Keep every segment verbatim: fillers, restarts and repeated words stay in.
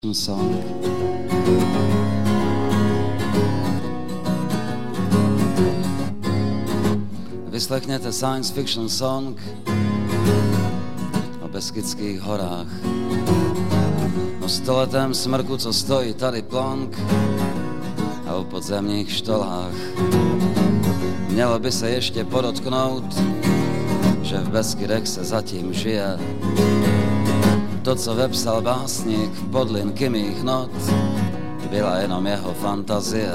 Song. Vyslechněte science fiction song o Beskydských horách, o stoletém smrku, co stojí tady plonk, a o podzemních štolách. Mělo by se ještě podotknout, že v Beskydech se zatím žije. To, co vepsal básník podle mých not, byla jenom jeho fantazie.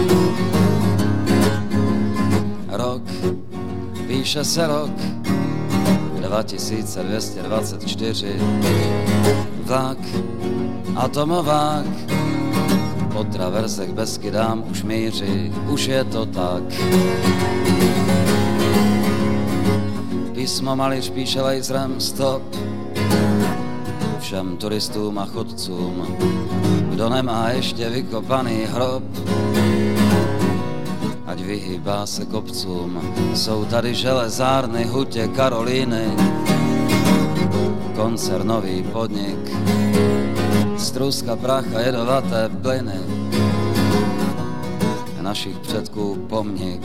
Rok, píše se rok dva tisíce dvě stě dvacet čtyři. Vlak, atomovák, po traverze k Beskydám už míří, už je to tak. Písmo malíř píše laserem stop všem turistům a chodcům, kdo nemá ještě vykopaný hrob, ať vyhýbá se kopcům. Jsou tady železárny, hutě, Karolíny, koncernový podnik, struska, prach a jedovaté plyny, našich předků pomník.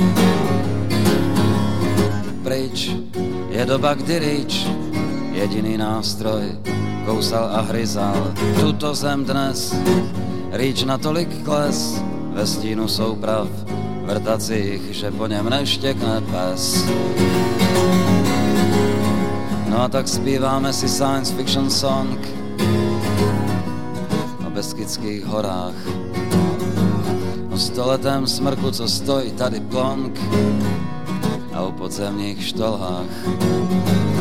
Pryč je doba, kdy rýč, jediný nástroj, kousal a hryzal tuto zem dnes. Rýč natolik kles ve stínu souprav vrtacích, že po něm neštěkne pes. No a tak zpíváme si science fiction song o Beskydských horách, o stoletém smrku, co stojí tady plonk, a o podzemních štolách.